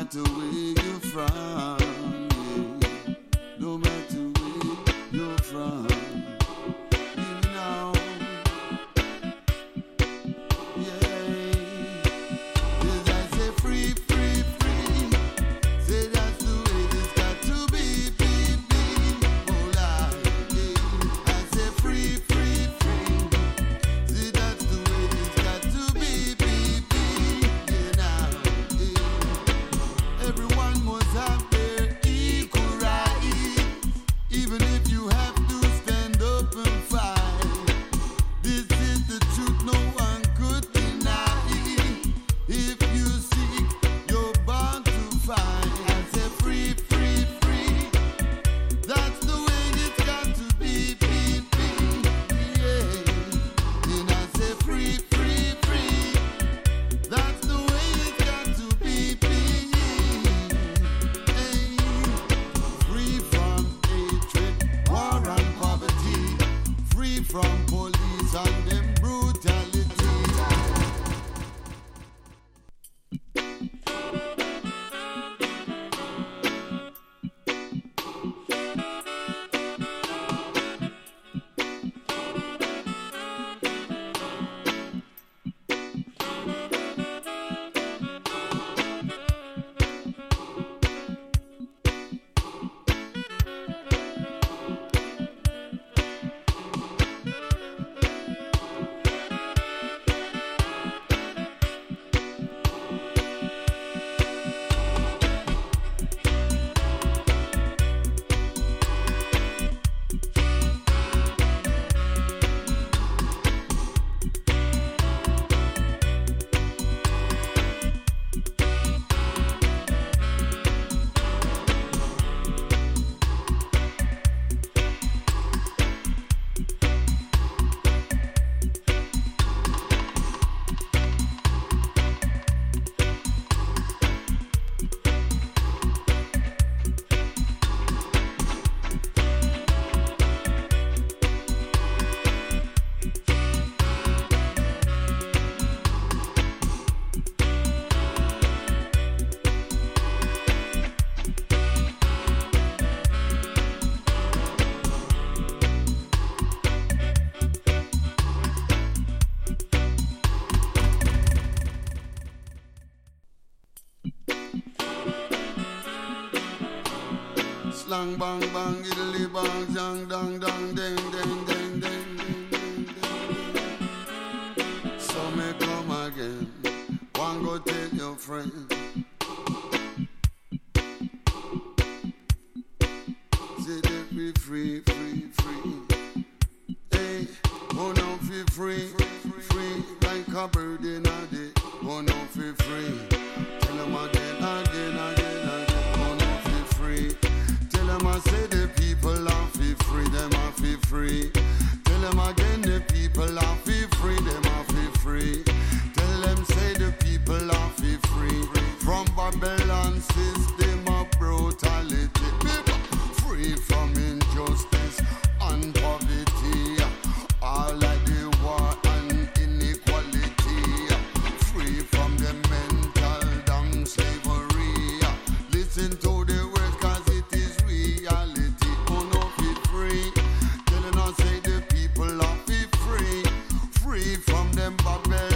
matter where you're from, yeah. No matter where you're from, you know, yeah. Yes, I say free, free, free. Say that's the way it's got to be, oh Lord, yeah. I say free, free, free. See that's the way it's got to be, yeah now, yeah. Everyone must have their equal rights, even if you have to stand up and fight. This is the truth, no one could deny. If you seek, you're bound to find. I say free, free, free. That's the way it's got to be, yeah. And I say free, free, free. That's the way it's got to be, hey. Free from hatred, war and poverty. Free from police and them brutality. Slang bang bang, idly bang, jang dang dang, ding ding ding ding ding ding. So me come again, one go take your friend. Say they be free, free, free. Hey, oh no, feel free, free like a bird in a day. Oh no, feel free. Tell them again, again, again, again. Oh no, feel free. Tell them I say the people are feel free, them are feel free. Tell them again the people are feel free, them are feel free. Tell them say the people are feel free. From Babylon system of brutality. People free from injustice and poverty. All of the war and inequality. Free from the mental down slavery. Listen to the words cause it is reality. Oh no, feel free. Telling us say the people are feel free. Free from them Babylon.